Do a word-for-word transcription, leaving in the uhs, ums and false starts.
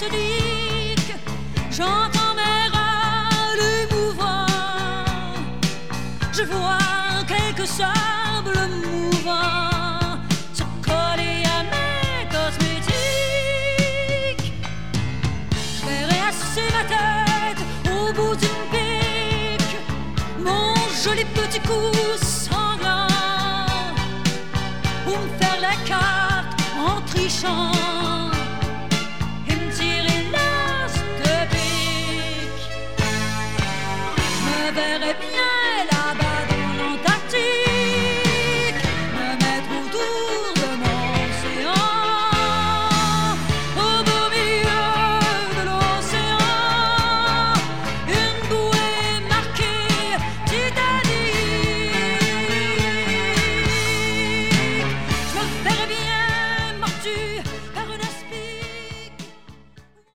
sonique, j'entends mes râles mouvants, je vois quelques sables mouvants se coller à mes cosmétiques. Je verrai assis ma tête au bout d'une pique, mon joli petit cou sanglant, pour me faire la carte en trichant.